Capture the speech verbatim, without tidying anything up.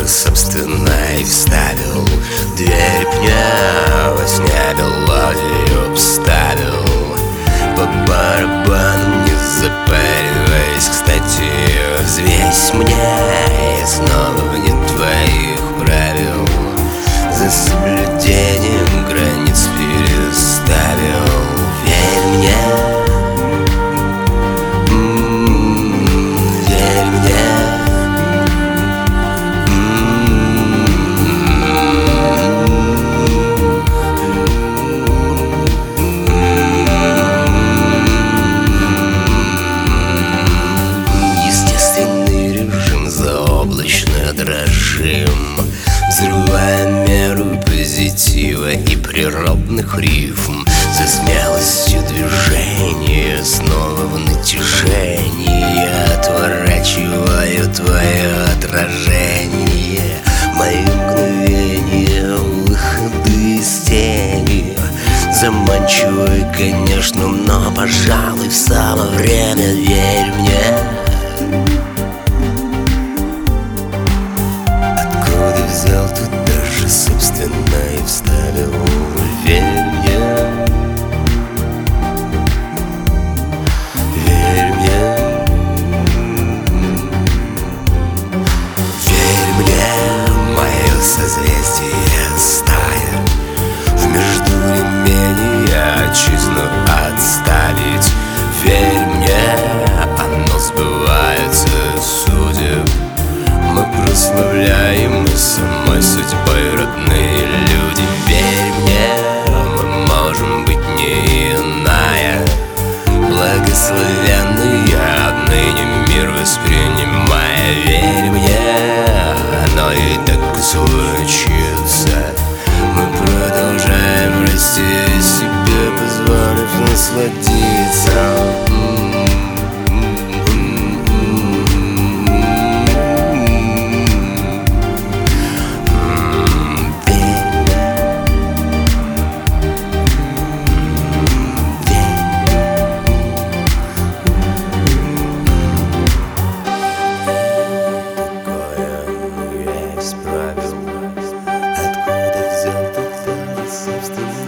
даже собственно и вставил. Дверь мне во сне мелодию обставил. По барабану не запариваясь, кстати, взвесь мне, я снова вне твоих правил. За соблюдением границ переставил. Верь мне, верь мне. Естественный режим заоблачно дрожим, взрывая меру позитива и природных рифм. За смелостью движения снова в натяжении я отворачиваю твое отражение. Мои мгновения выходы из тени заманчивые, конечно, но, пожалуй, в самое время. Верь мне. Откуда взял, тут даже собственно и вставил. Верь мне, верь мне, верь мне. Мое созвездие стая, в междувременье отчизну отставить. Верь мне, оно сбывается судеб. Мы прославляем самой судьбой родные люди. Верь мне, мы можем быть не иная, благословенная отныне мир воспринимая. Верь мне, оно и так случится. Мы продолжаем расти, себе позволив насладиться. Откуда взял, тут собственно